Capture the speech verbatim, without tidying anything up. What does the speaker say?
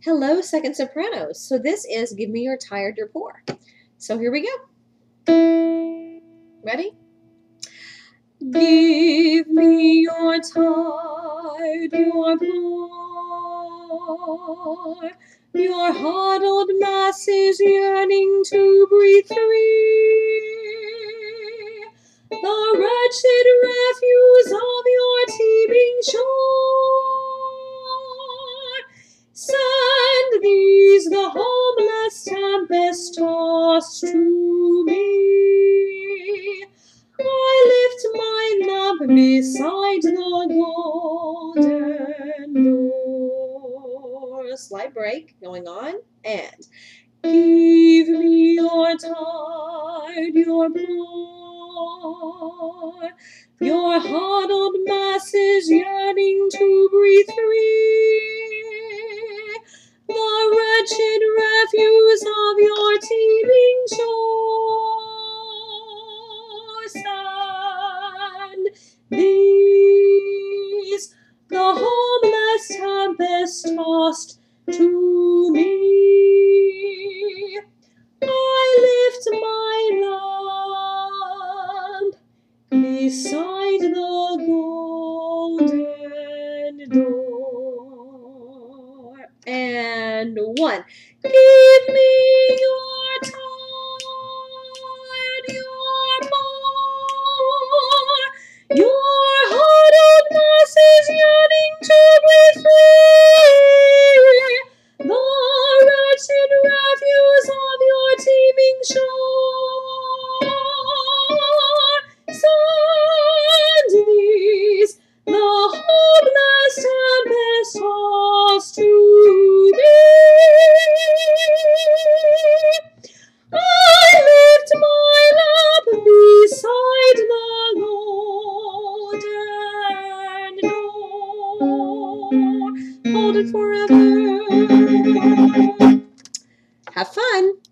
Hello, second sopranos. So this is Give Me Your Tired, You're Poor. So here we go. Ready? Give me your tired, your poor, your huddled masses yearning to breathe free, the wretched refuse of your teeming shore. Send these, the homeless tempest tossed, to me. I lift my lamp beside the golden door. Slight break going on, and give me your tired, your poor, your huddled masses yearning to breathe free, the wretched refuse of your teeming shore. Send these, the homeless tempest tossed, to me. I lift my lamp beside the golden door. And one. Give me your tired, your poor, your huddled masses yearning to breathe free, the wretched refuse of your teeming shore. Send these, the homeless tempest tossed, to me. I lift my lamp beside the golden door. Hold it forever. Have fun.